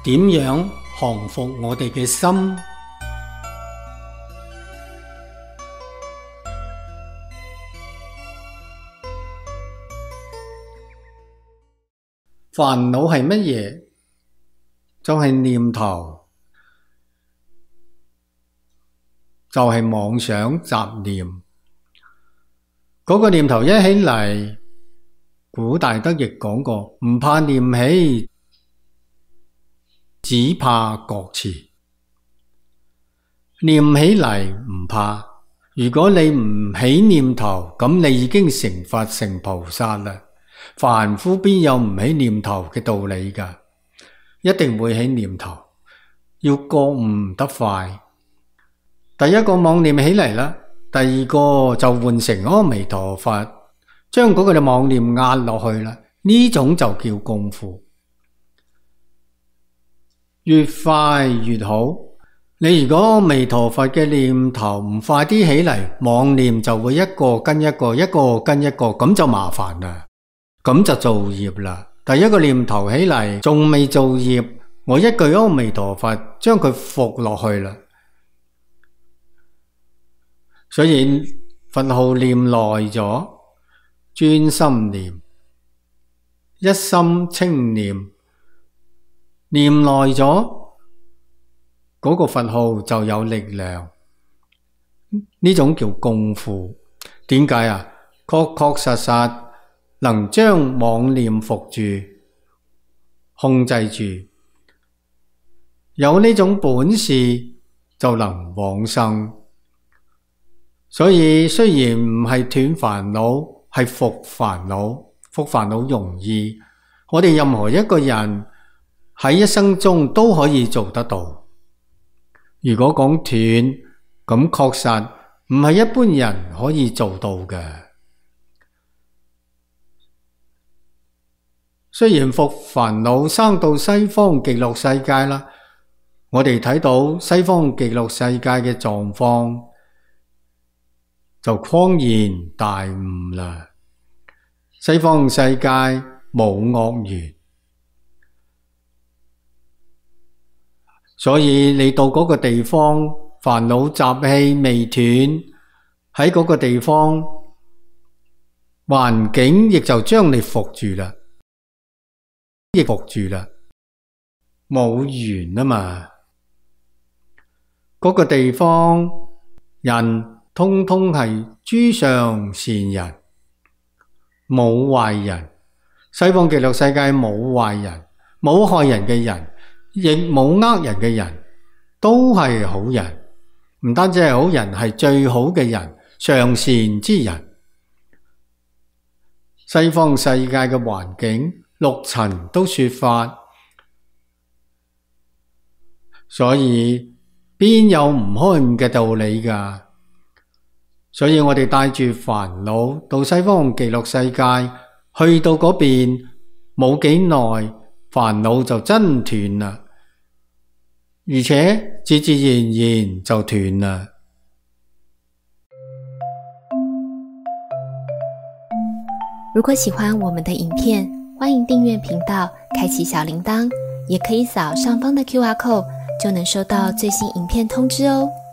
點樣降服我哋嘅心？煩惱係乜嘢？就係念頭，就係妄想雜念。嗰個念頭一起嚟，古大德亦講過，唔怕念起，只怕覺遲。念起嚟唔怕，如果你唔起念頭，咁你已經成佛成菩薩啦。凡夫邊有唔起念頭嘅道理㗎？一定會起念頭，要覺悟得快。第一個妄念起嚟啦，第二個就換成阿彌陀佛，將嗰個妄念壓落去啦。呢種就叫功夫，越快越好。你如果阿彌陀佛嘅念頭唔快啲起嚟，妄念就會一個跟一個，一個跟一個，咁就麻煩啦。咁就造業啦。第一個念頭起嚟，仲未造業，我一句阿彌陀佛將佢伏落去啦。所以佛號念耐咗，專心念，一心清念，念耐咗，嗰個佛號就有力量。呢種叫功夫。點解啊？確確實實能將妄念伏住，控制住，有呢種本事就能往生。所以雖然唔係斷煩惱，係伏煩惱。伏煩惱容易，我哋任何一個人喺一生中都可以做得到。如果講斷，咁確實唔係一般人可以做到嘅。雖然伏煩惱生到西方極樂世界啦，我哋睇到西方極樂世界嘅狀況就恍然大悟啦。西方世界冇惡緣，所以你到嗰個地方，煩惱習氣未斷，喺嗰個地方環境亦就將你伏住啦。亦伏住啦，冇緣啊嘛。嗰個地方人通通係諸上善人，冇壞人。西方極樂世界冇壞人，冇害人嘅人，亦冇呃人嘅人，都係好人。唔單止係好人，係最好嘅人，上善之人。西方世界嘅環境六塵都說法，所以邊有唔開悟嘅道理㗎？所以我哋帶住煩惱到西方極樂世界，去到嗰邊冇幾耐，煩惱就真斷啦，而且自自然然就斷啦。 如果喜歡我們的影片，歡迎訂閱頻道，開啟小鈴鐺，也可以掃上方的QR code，就能收到最新影片通知哦。